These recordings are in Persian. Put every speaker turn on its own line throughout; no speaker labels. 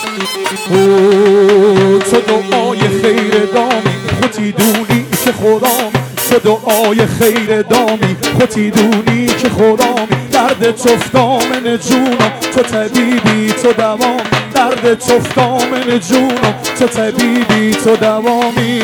تو دعای خیر دامی خودی دونی که خدامی، تو دعای خیر دامی خودی دونی که خدامی. درد تفتامن جونم تو طبیبی تو دوامی، درد تفتامن جونم تو طبیبی تو دوامی.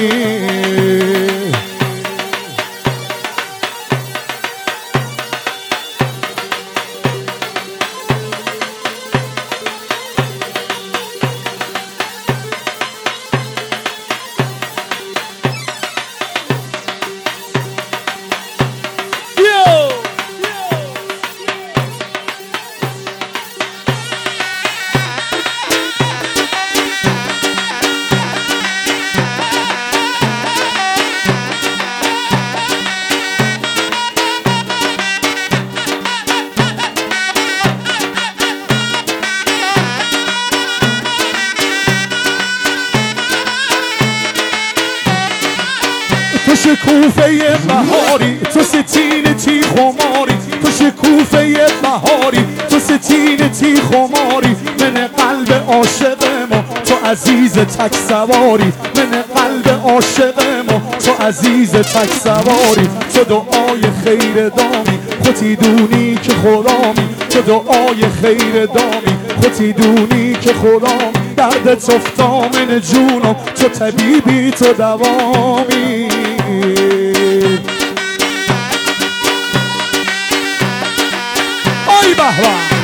تو شکوفه بهاری، تو ستین تی خماری، تو شکوفه بهاری، تو ستین تی خماری. من قلب عاشق ما تو عزیز تک سواری، من قلب عاشق ما تو عزیز تک سواری. تو دعای خیر دامی خودی دونی که خدامی، تو دعای خیر دامی خودی دونی که خدامی. درد تفتامن جونم تو طبیبی تو دوامی. آی بهوان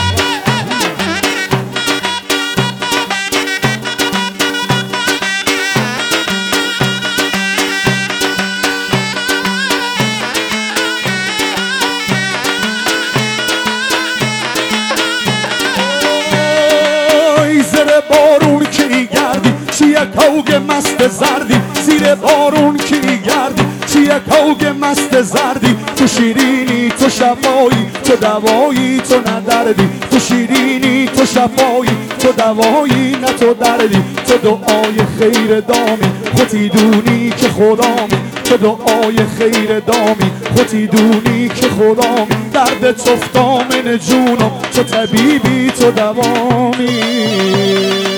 زیر بارون کی گردی چیه کوگ مست زردی، زیر بارون کی گردی چیه کوگ مست زردی. تو شیرینی تو شفایی تو دوایی تو ندردی، تو شیرینی تو شفایی تو دوایی نه تو دردی. تو دعای خیر دامی خودی دونی که خدامی، تو دعای خیر دامی خودی دونی که خدامی. درد تفتامن جونم تو طبیبی تو دوامی.